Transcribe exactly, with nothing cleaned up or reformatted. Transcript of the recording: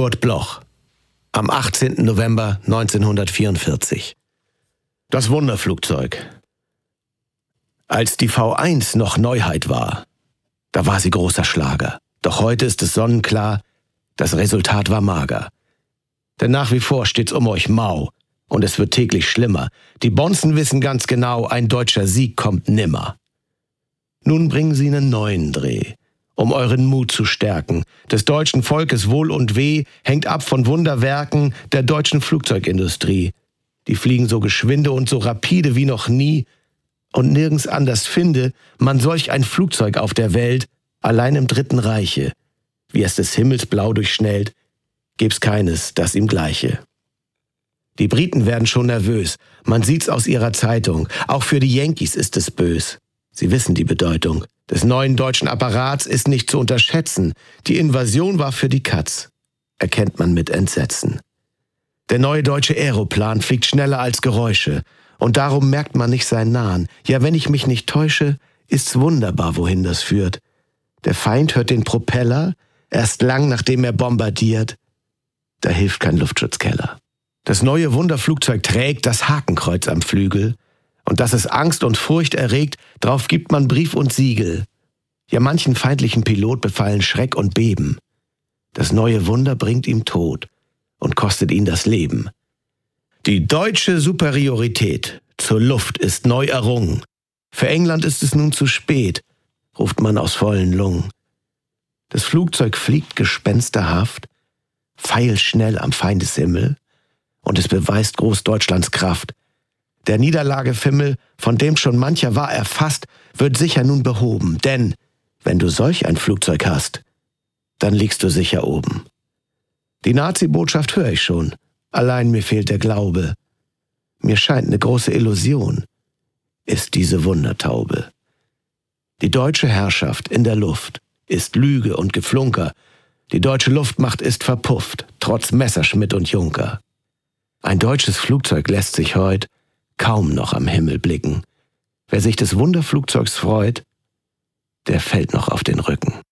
Kurt Bloch. Am achtzehnten November neunzehnhundertvierundvierzig. Das Wunderflugzeug. Als die V eins noch Neuheit war, da war sie großer Schlager. Doch heute ist es sonnenklar, das Resultat war mager. Denn nach wie vor steht's um euch mau und es wird täglich schlimmer. Die Bonzen wissen ganz genau, ein deutscher Sieg kommt nimmer. Nun bringen sie einen neuen Dreh, um euren Mut zu stärken. Des deutschen Volkes Wohl und Weh hängt ab von Wunderwerken der deutschen Flugzeugindustrie. Die fliegen so geschwinde und so rapide wie noch nie und nirgends anders finde man solch ein Flugzeug auf der Welt, allein im Dritten Reiche. Wie es des Himmels blau durchschnellt, gäb's keines, das ihm gleiche. Die Briten werden schon nervös, man sieht's aus ihrer Zeitung. Auch für die Yankees ist es bös. Sie wissen die Bedeutung des neuen deutschen Apparats ist nicht zu unterschätzen. Die Invasion war für die Katz, erkennt man mit Entsetzen. Der neue deutsche Aeroplan fliegt schneller als Geräusche und darum merkt man nicht sein Nahen. Ja, wenn ich mich nicht täusche, ist's wunderbar, wohin das führt. Der Feind hört den Propeller, erst lang nachdem er bombardiert. Da hilft kein Luftschutzkeller. Das neue Wunderflugzeug trägt das Hakenkreuz am Flügel. Und dass es Angst und Furcht erregt, drauf gibt man Brief und Siegel. Ja, manchen feindlichen Pilot befallen Schreck und Beben. Das neue Wunder bringt ihm Tod und kostet ihn das Leben. Die deutsche Superiorität zur Luft ist neu errungen. Für England ist es nun zu spät, ruft man aus vollen Lungen. Das Flugzeug fliegt gespensterhaft, pfeilschnell am Feindeshimmel, und es beweist Großdeutschlands Kraft. Der Niederlagefimmel, von dem schon mancher war erfasst, wird sicher nun behoben, denn wenn du solch ein Flugzeug hast, dann liegst du sicher oben. Die Nazi-Botschaft höre ich schon, allein mir fehlt der Glaube. Mir scheint eine große Illusion ist diese Wundertaube. Die deutsche Herrschaft in der Luft ist Lüge und Geflunker. Die deutsche Luftmacht ist verpufft, trotz Messerschmitt und Junker. Ein deutsches Flugzeug lässt sich heut kaum noch am Himmel blicken. Wer sich des Wunderflugzeugs freut, der fällt noch auf den Rücken.